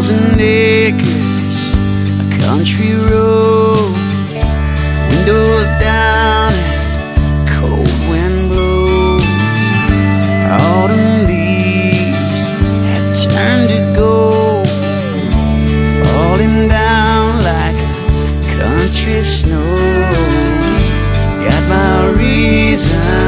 1,000 acres, a country road, windows down and cold wind blows. Autumn leaves have turned to gold, falling down like country snow. Got my reason